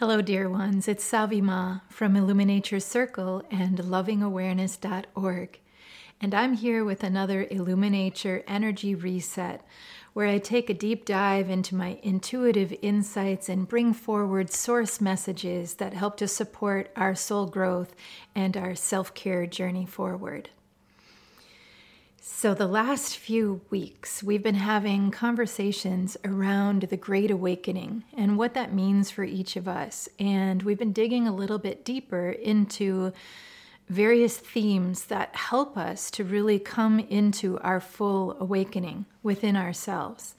Hello, dear ones. It's Savi Ma from Illuminature Circle and lovingawareness.org. And I'm here with another Illuminature Energy Reset, where I take a deep dive into my intuitive insights and bring forward source messages that help to support our soul growth and our self-care journey forward. So the last few weeks, we've been having conversations around the Great Awakening and what that means for each of us. And we've been digging a little bit deeper into various themes that help us to really come into our full awakening within ourselves.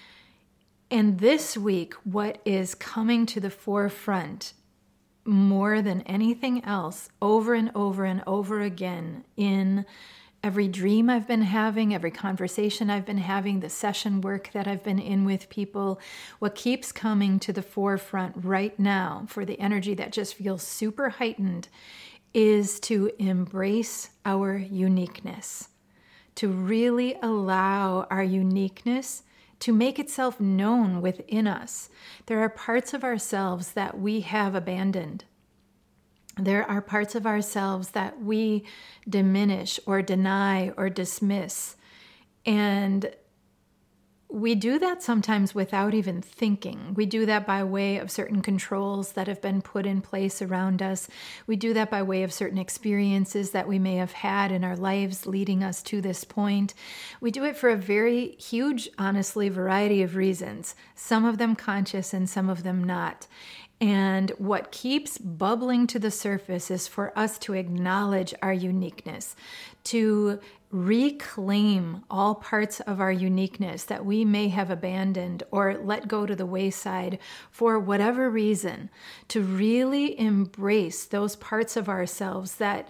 And this week, what is coming to the forefront more than anything else, over and over and over again, in every dream I've been having, every conversation I've been having, the session work that I've been in with people, what keeps coming to the forefront right now for the energy that just feels super heightened is to embrace our uniqueness, to really allow our uniqueness to make itself known within us. There are parts of ourselves that we have abandoned. There are parts of ourselves that we diminish or deny or dismiss. And we do that sometimes without even thinking. We do that by way of certain controls that have been put in place around us. We do that by way of certain experiences that we may have had in our lives leading us to this point. We do it for a very huge, honestly, variety of reasons, some of them conscious and some of them not. And what keeps bubbling to the surface is for us to acknowledge our uniqueness, to reclaim all parts of our uniqueness that we may have abandoned or let go to the wayside for whatever reason, to really embrace those parts of ourselves that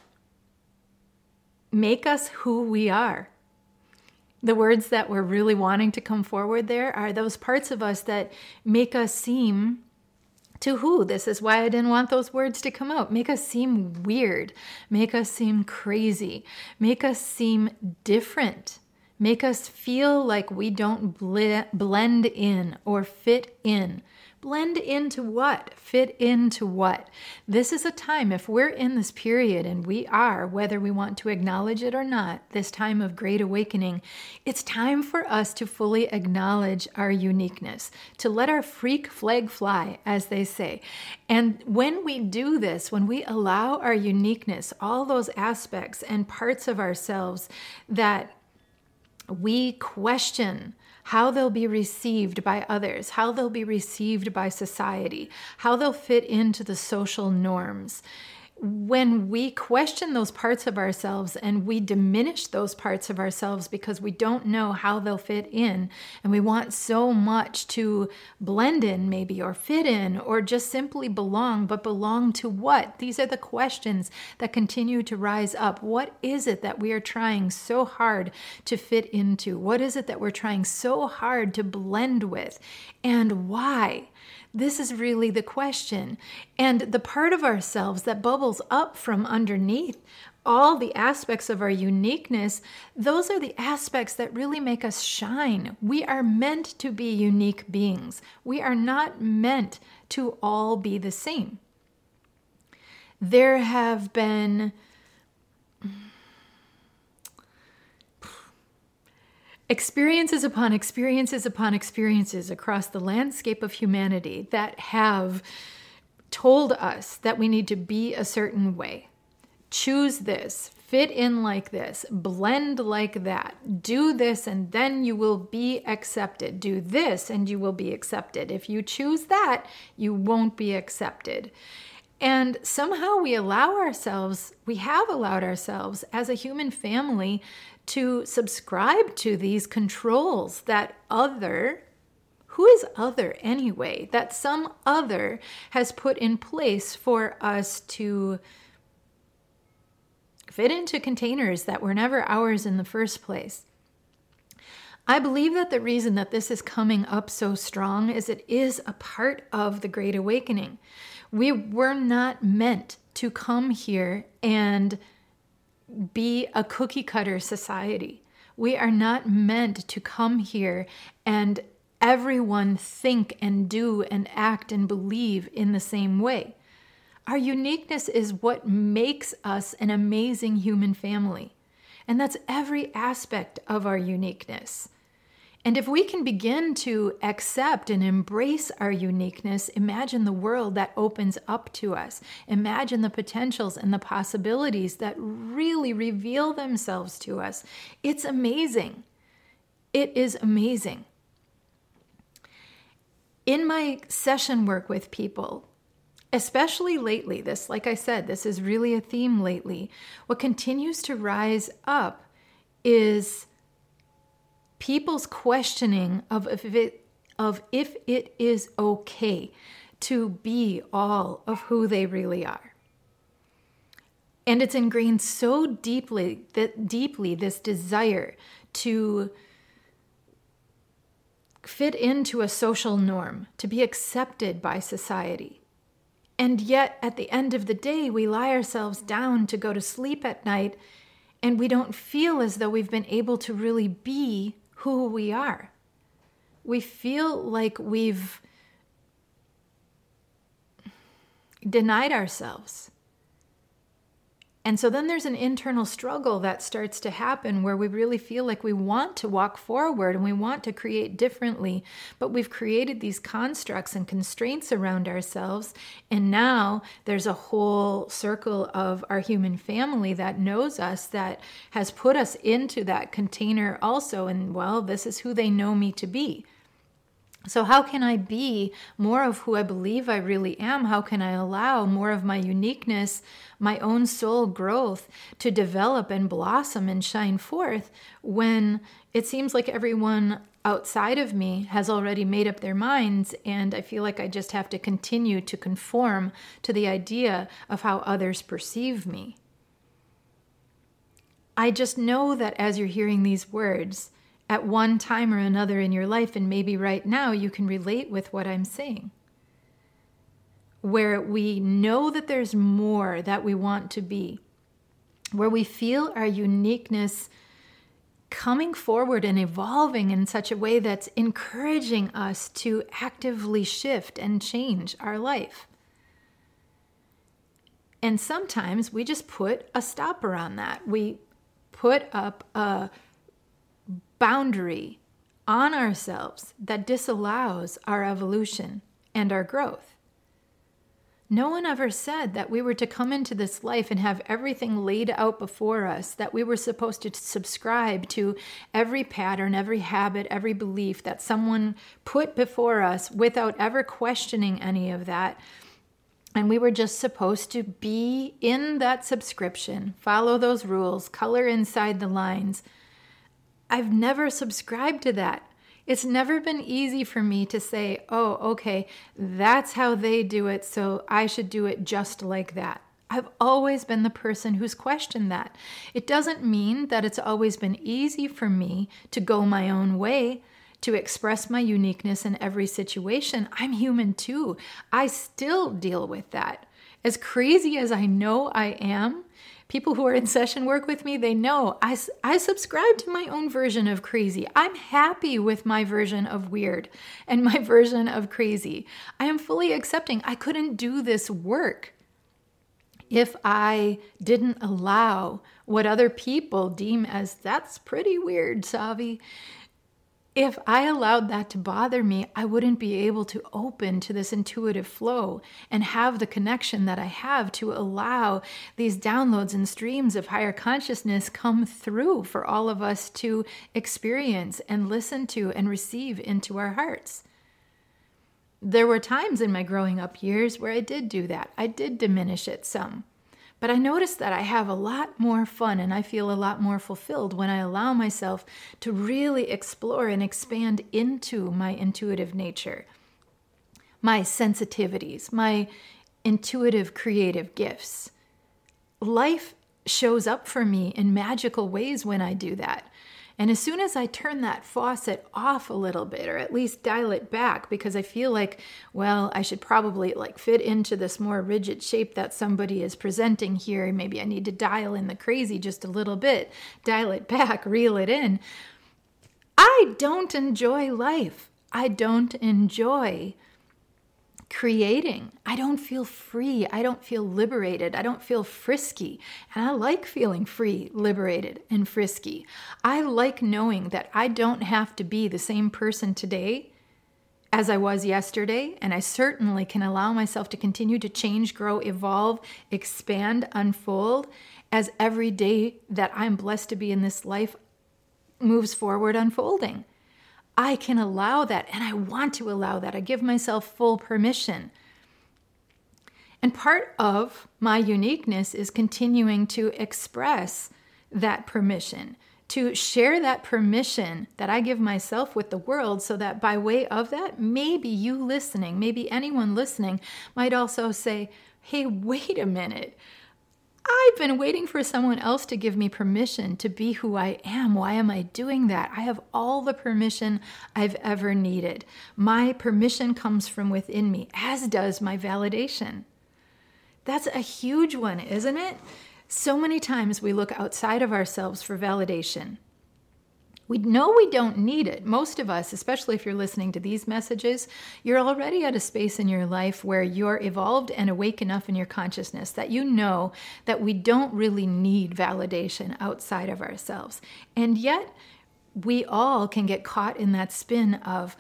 make us who we are. The words that we're really wanting to come forward there are those parts of us that make us seem to who? This is why I didn't want those words to come out. Make us seem weird. Make us seem crazy. Make us seem different. Make us feel like we don't blend in or fit in. Blend into what? Fit into what? This is a time, if we're in this period, and we are, whether we want to acknowledge it or not, this time of great awakening, it's time for us to fully acknowledge our uniqueness, to let our freak flag fly, as they say. And when we do this, when we allow our uniqueness, all those aspects and parts of ourselves that we question how they'll be received by others, how they'll be received by society, how they'll fit into the social norms. When we question those parts of ourselves and we diminish those parts of ourselves because we don't know how they'll fit in, and we want so much to blend in maybe, or fit in, or just simply belong, but belong to what? These are the questions that continue to rise up. What is it that we are trying so hard to fit into? What is it that we're trying so hard to blend with? And why? This is really the question. And the part of ourselves that bubbles up from underneath all the aspects of our uniqueness, those are the aspects that really make us shine. We are meant to be unique beings. We are not meant to all be the same. There have been experiences upon experiences upon experiences across the landscape of humanity that have told us that we need to be a certain way. Choose this, fit in like this, blend like that, do this and then you will be accepted. Do this and you will be accepted. If you choose that, you won't be accepted. And somehow we have allowed ourselves as a human family to subscribe to these controls that who is other anyway, that some other has put in place for us to fit into containers that were never ours in the first place. I believe that the reason that this is coming up so strong is it is a part of the Great Awakening. We were not meant to come here and be a cookie cutter society. We are not meant to come here and everyone think and do and act and believe in the same way. Our uniqueness is what makes us an amazing human family. And that's every aspect of our uniqueness. And if we can begin to accept and embrace our uniqueness, imagine the world that opens up to us. Imagine the potentials and the possibilities that really reveal themselves to us. It's amazing. It is amazing. In my session work with people, especially lately, like I said, this is really a theme lately. What continues to rise up is people's questioning of if it is okay to be all of who they really are. And it's ingrained so deeply, this desire to fit into a social norm, to be accepted by society. And yet, at the end of the day, we lie ourselves down to go to sleep at night, and we don't feel as though we've been able to really be who we are. We feel like we've denied ourselves. And so then there's an internal struggle that starts to happen where we really feel like we want to walk forward and we want to create differently, but we've created these constructs and constraints around ourselves. And now there's a whole circle of our human family that knows us, that has put us into that container also. And well, this is who they know me to be. So how can I be more of who I believe I really am? How can I allow more of my uniqueness, my own soul growth to develop and blossom and shine forth when it seems like everyone outside of me has already made up their minds and I feel like I just have to continue to conform to the idea of how others perceive me? I just know that as you're hearing these words, at one time or another in your life, and maybe right now, you can relate with what I'm saying. Where we know that there's more that we want to be. Where we feel our uniqueness coming forward and evolving in such a way that's encouraging us to actively shift and change our life. And sometimes we just put a stopper on that. We put up a boundary on ourselves that disallows our evolution and our growth. No one ever said that we were to come into this life and have everything laid out before us, that we were supposed to subscribe to every pattern, every habit, every belief that someone put before us without ever questioning any of that. And we were just supposed to be in that subscription, follow those rules, color inside the lines. I've never subscribed to that. It's never been easy for me to say, oh, okay, that's how they do it, so I should do it just like that. I've always been the person who's questioned that. It doesn't mean that it's always been easy for me to go my own way, to express my uniqueness in every situation. I'm human too. I still deal with that. As crazy as I know I am, people who are in session work with me, they know I subscribe to my own version of crazy. I'm happy with my version of weird and my version of crazy. I am fully accepting I couldn't do this work if I didn't allow what other people deem as that's pretty weird, Savi. If I allowed that to bother me, I wouldn't be able to open to this intuitive flow and have the connection that I have to allow these downloads and streams of higher consciousness come through for all of us to experience and listen to and receive into our hearts. There were times in my growing up years where I did do that. I did diminish it some. But I noticed that I have a lot more fun and I feel a lot more fulfilled when I allow myself to really explore and expand into my intuitive nature, my sensitivities, my intuitive creative gifts. Life shows up for me in magical ways when I do that. And as soon as I turn that faucet off a little bit, or at least dial it back, because I feel like, well, I should probably fit into this more rigid shape that somebody is presenting here. Maybe I need to dial in the crazy just a little bit, dial it back, reel it in. I don't enjoy life. I don't enjoy creating. I don't feel free. I don't feel liberated. I don't feel frisky. And I like feeling free, liberated, and frisky. I like knowing that I don't have to be the same person today as I was yesterday. And I certainly can allow myself to continue to change, grow, evolve, expand, unfold as every day that I'm blessed to be in this life moves forward, unfolding. I can allow that, and I want to allow that. I give myself full permission. And part of my uniqueness is continuing to express that permission, to share that permission that I give myself with the world, so that by way of that, maybe you listening, maybe anyone listening might also say, hey, wait a minute. I've been waiting for someone else to give me permission to be who I am. Why am I doing that? I have all the permission I've ever needed. My permission comes from within me, as does my validation. That's a huge one, isn't it? So many times we look outside of ourselves for validation. We know we don't need it. Most of us, especially if you're listening to these messages, you're already at a space in your life where you're evolved and awake enough in your consciousness that you know that we don't really need validation outside of ourselves. And yet, we all can get caught in that spin of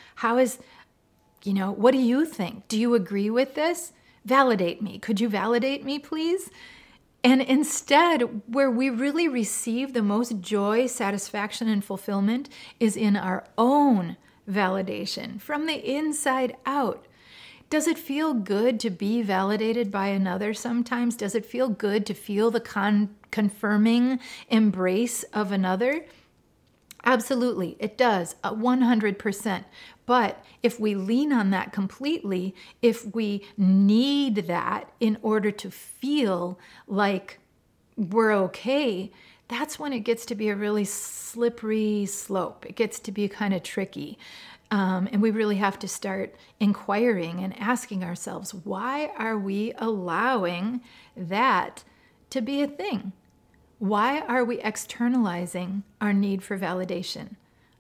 what do you think? Do you agree with this? Validate me. Could you validate me, please? And instead, where we really receive the most joy, satisfaction, and fulfillment is in our own validation from the inside out. Does it feel good to be validated by another sometimes? Does it feel good to feel the confirming embrace of another? Absolutely, it does, 100%. But if we lean on that completely, if we need that in order to feel like we're okay, that's when it gets to be a really slippery slope. It gets to be kind of tricky. And we really have to start inquiring and asking ourselves, why are we allowing that to be a thing? Why are we externalizing our need for validation?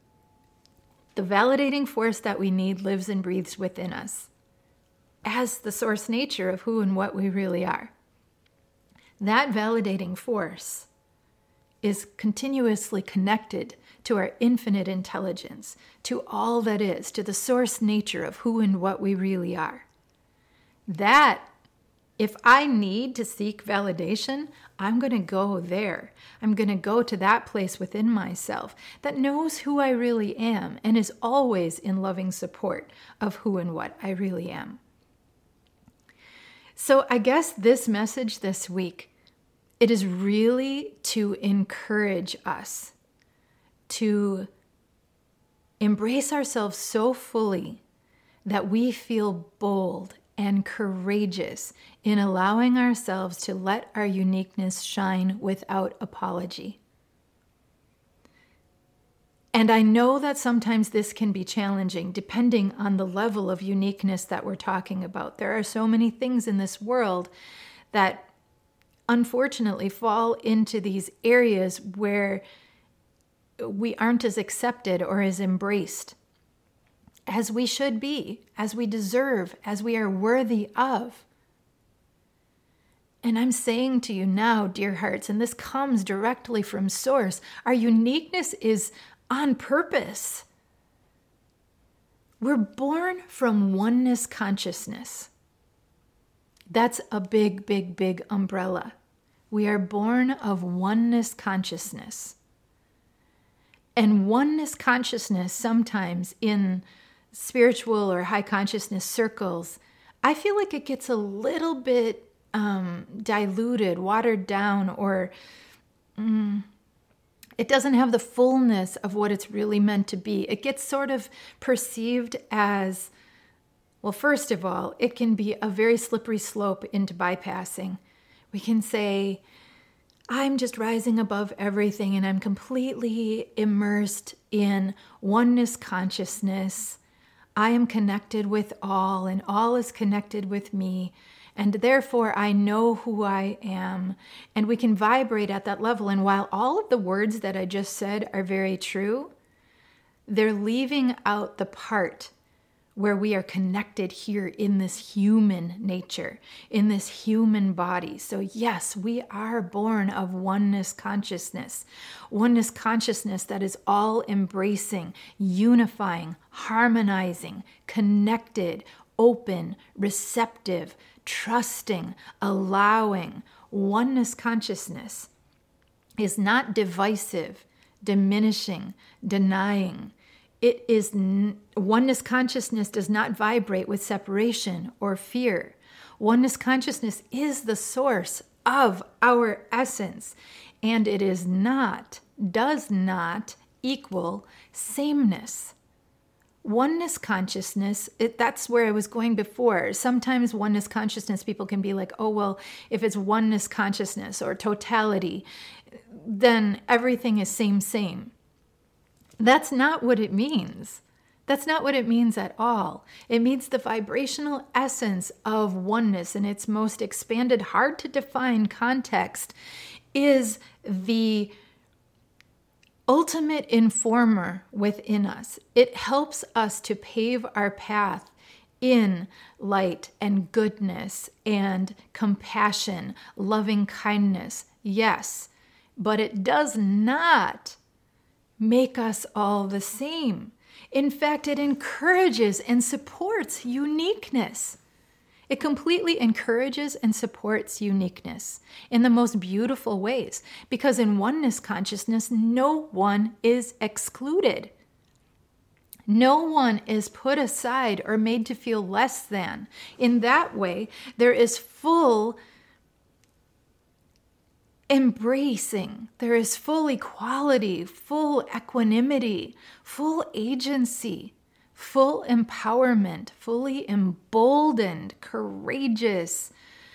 The validating force that we need lives and breathes within us as the source nature of who and what we really are. That validating force is continuously connected to our infinite intelligence, to all that is, to the source nature of who and what we really are. That, if I need to seek validation, I'm going to go there. I'm going to go to that place within myself that knows who I really am and is always in loving support of who and what I really am. So I guess this message this week, it is really to encourage us to embrace ourselves so fully that we feel bold and courageous in allowing ourselves to let our uniqueness shine without apology. And I know that sometimes this can be challenging depending on the level of uniqueness that we're talking about. There are so many things in this world that unfortunately fall into these areas where we aren't as accepted or as embraced as we should be, as we deserve, as we are worthy of. And I'm saying to you now, dear hearts, and this comes directly from Source, our uniqueness is on purpose. We're born from oneness consciousness. That's a big, big, big umbrella. We are born of oneness consciousness. And oneness consciousness sometimes in spiritual or high consciousness circles, I feel like it gets a little bit diluted, watered down, or it doesn't have the fullness of what it's really meant to be. It gets sort of perceived as, well, first of all, it can be a very slippery slope into bypassing. We can say, I'm just rising above everything and I'm completely immersed in oneness consciousness. I am connected with all and all is connected with me. And therefore, I know who I am. And we can vibrate at that level. And while all of the words that I just said are very true, they're leaving out the part where we are connected here in this human nature, in this human body. So yes, we are born of oneness consciousness that is all embracing, unifying, harmonizing, connected, open, receptive, trusting, allowing. Oneness consciousness is not divisive, diminishing, denying. It is oneness consciousness does not vibrate with separation or fear. Oneness consciousness is the source of our essence, and it does not equal sameness. Oneness consciousness, that's where I was going before. Sometimes oneness consciousness, people can be like, oh, well, if it's oneness consciousness or totality, then everything is same. That's not what it means. That's not what it means at all. It means the vibrational essence of oneness in its most expanded, hard to define context is the ultimate informer within us. It helps us to pave our path in light and goodness and compassion, loving kindness. Yes, but it does not make us all the same. In fact, it encourages and supports uniqueness. It completely encourages and supports uniqueness in the most beautiful ways, because in oneness consciousness, no one is excluded. No one is put aside or made to feel less than. In that way, there is full embracing, there is full equality, full equanimity, full agency, full empowerment, fully emboldened, courageous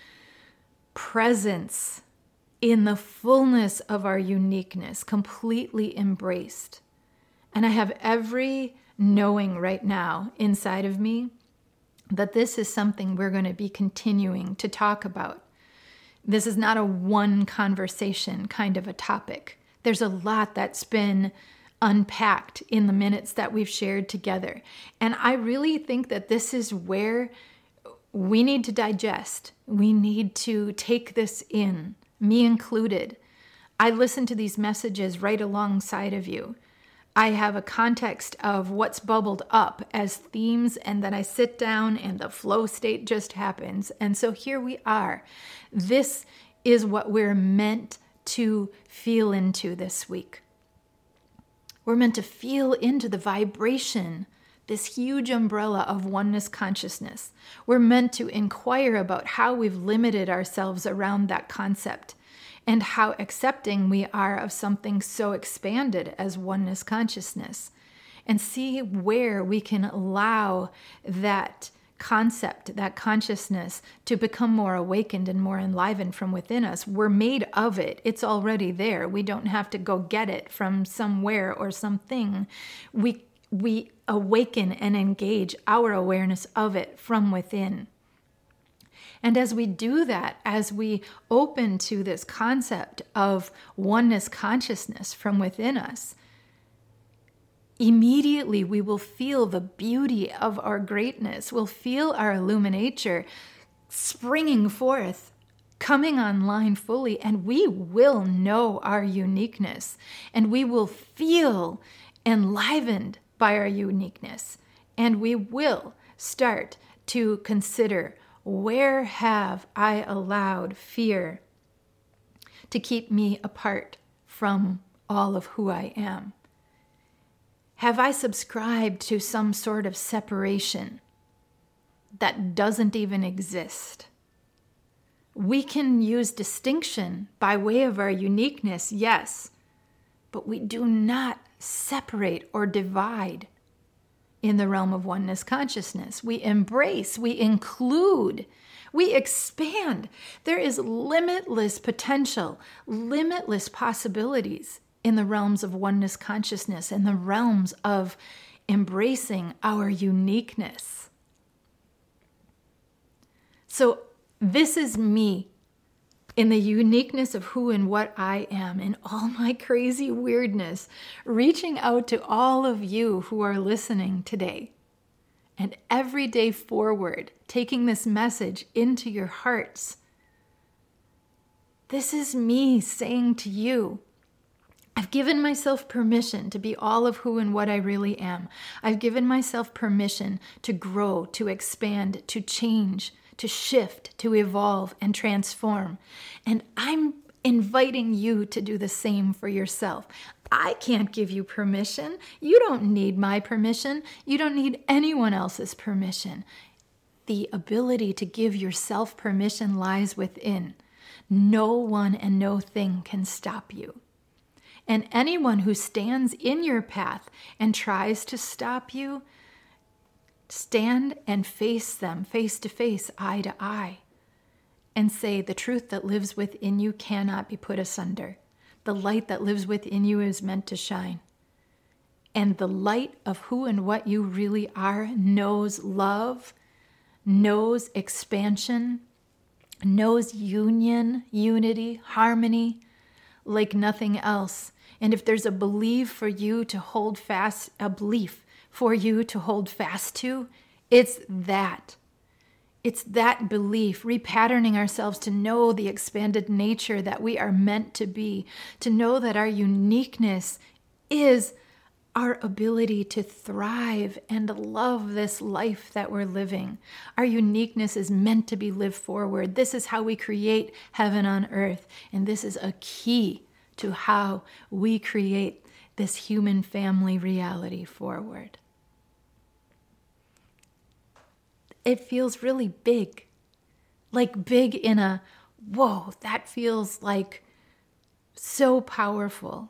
presence in the fullness of our uniqueness, completely embraced. And I have every knowing right now inside of me that this is something we're going to be continuing to talk about. This is not a one conversation kind of a topic. There's a lot that's been unpacked in the minutes that we've shared together. And I really think that this is where we need to digest. We need to take this in, me included. I listen to these messages right alongside of you. I have a context of what's bubbled up as themes, and then I sit down and the flow state just happens. And so here we are. This is what we're meant to feel into this week. We're meant to feel into the vibration, this huge umbrella of oneness consciousness. We're meant to inquire about how we've limited ourselves around that concept, and how accepting we are of something so expanded as oneness consciousness, and see where we can allow that concept, that consciousness, to become more awakened and more enlivened from within us. We're made of it. It's already there. We don't have to go get it from somewhere or something. We awaken and engage our awareness of it from within. And as we do that, as we open to this concept of oneness consciousness from within us, immediately we will feel the beauty of our greatness. We'll feel our illuminature springing forth, coming online fully, and we will know our uniqueness, and we will feel enlivened by our uniqueness, and we will start to consider, where have I allowed fear to keep me apart from all of who I am? Have I subscribed to some sort of separation that doesn't even exist? We can use distinction by way of our uniqueness, yes, but we do not separate or divide in the realm of oneness consciousness. We embrace, we include, we expand. There is limitless potential, limitless possibilities in the realms of oneness consciousness, in the realms of embracing our uniqueness. So this is me in the uniqueness of who and what I am, in all my crazy weirdness, reaching out to all of you who are listening today. And every day forward, taking this message into your hearts. This is me saying to you, I've given myself permission to be all of who and what I really am. I've given myself permission to grow, to expand, to change, to shift, to evolve, and transform. And I'm inviting you to do the same for yourself. I can't give you permission. You don't need my permission. You don't need anyone else's permission. The ability to give yourself permission lies within. No one and no thing can stop you. And anyone who stands in your path and tries to stop you, stand and face them face to face, eye to eye, and say the truth that lives within you cannot be put asunder. The light that lives within you is meant to shine. And the light of who and what you really are knows love, knows expansion, knows union, unity, harmony, like nothing else. And if there's a belief for you to hold fast, a belief for you to hold fast to, it's that. It's that belief, repatterning ourselves to know the expanded nature that we are meant to be, to know that our uniqueness is our ability to thrive and love this life that we're living. Our uniqueness is meant to be lived forward. This is how we create heaven on earth. And this is a key to how we create this human family reality forward. It feels really big, like big in a, whoa, that feels like so powerful.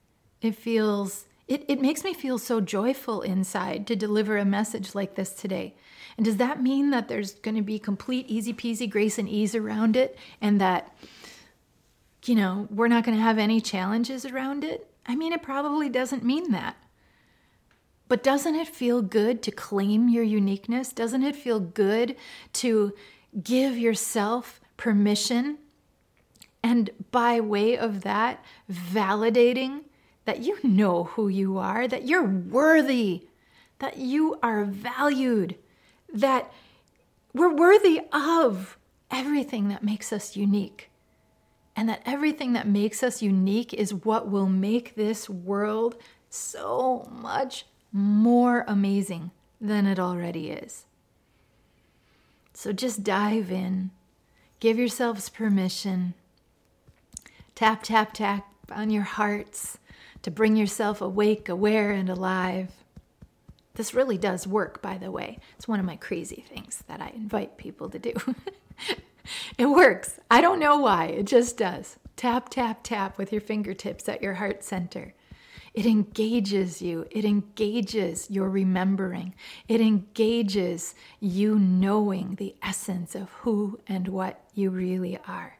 It makes me feel so joyful inside to deliver a message like this today. And does that mean that there's going to be complete easy peasy grace and ease around it, and that, we're not going to have any challenges around it? I mean, it probably doesn't mean that. But doesn't it feel good to claim your uniqueness? Doesn't it feel good to give yourself permission? And by way of that, validating that you know who you are, that you're worthy, that you are valued, that we're worthy of everything that makes us unique. And that everything that makes us unique is what will make this world so much more amazing than it already is. So just dive in, give yourselves permission, tap, tap, tap on your hearts to bring yourself awake, aware, and alive. This really does work, by the way. It's one of my crazy things that I invite people to do. It works. I don't know why. It just does. Tap, tap, tap with your fingertips at your heart center. It engages you. It engages your remembering. It engages you knowing the essence of who and what you really are.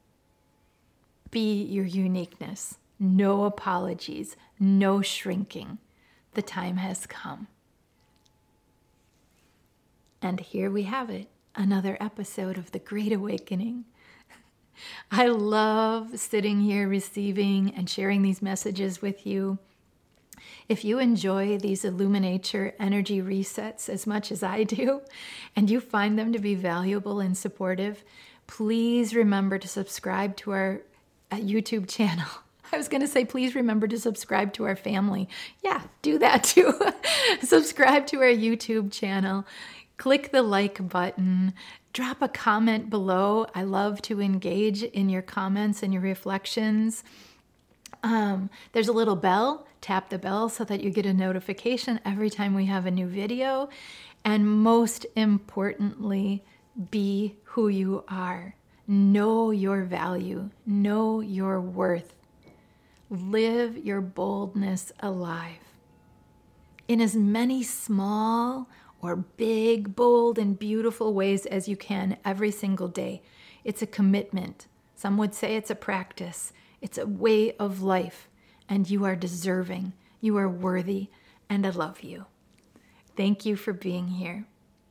Be your uniqueness. No apologies. No shrinking. The time has come. And here we have it. Another episode of The Great Awakening. I love sitting here receiving and sharing these messages with you. If you enjoy these Illuminature energy resets as much as I do, and you find them to be valuable and supportive, please remember to subscribe to our YouTube channel. I was going to say, please remember to subscribe to our family. Yeah, do that too. Subscribe to our YouTube channel. Click the like button. Drop a comment below. I love to engage in your comments and your reflections. There's a little bell. Tap the bell so that you get a notification every time we have a new video. And most importantly, be who you are. Know your value. Know your worth. Live your boldness alive. In as many small or big, bold, and beautiful ways as you can every single day. It's a commitment. Some would say it's a practice. It's a way of life. And you are deserving. You are worthy. And I love you. Thank you for being here.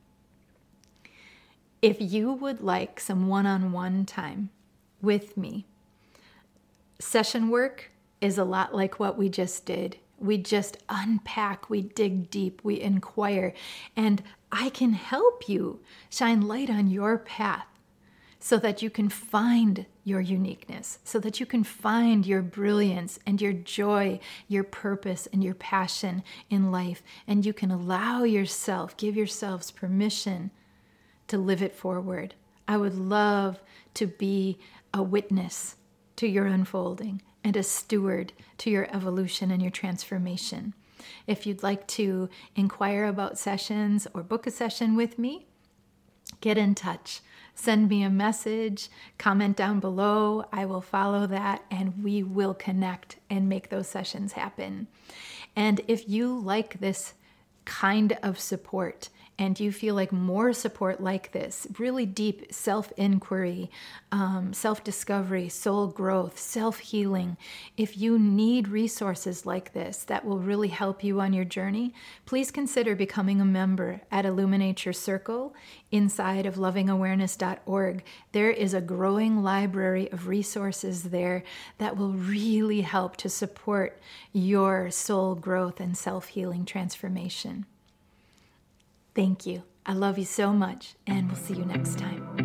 If you would like some one-on-one time with me, session work is a lot like what we just did. We just unpack, we dig deep, we inquire, and I can help you shine light on your path so that you can find your uniqueness, so that you can find your brilliance and your joy, your purpose and your passion in life. And you can allow yourself, give yourselves permission to live it forward. I would love to be a witness to your unfolding and a steward to your evolution and your transformation. If you'd like to inquire about sessions or book a session with me, get in touch. Send me a message, comment down below. I will follow that and we will connect and make those sessions happen. And if you like this kind of support and you feel like more support like this, really deep self-inquiry, self-discovery, soul growth, self-healing, if you need resources like this that will really help you on your journey, please consider becoming a member at Illuminate Your Circle inside of lovingawareness.org. There is a growing library of resources there that will really help to support your soul growth and self-healing transformation. Thank you. I love you so much, and we'll see you next time.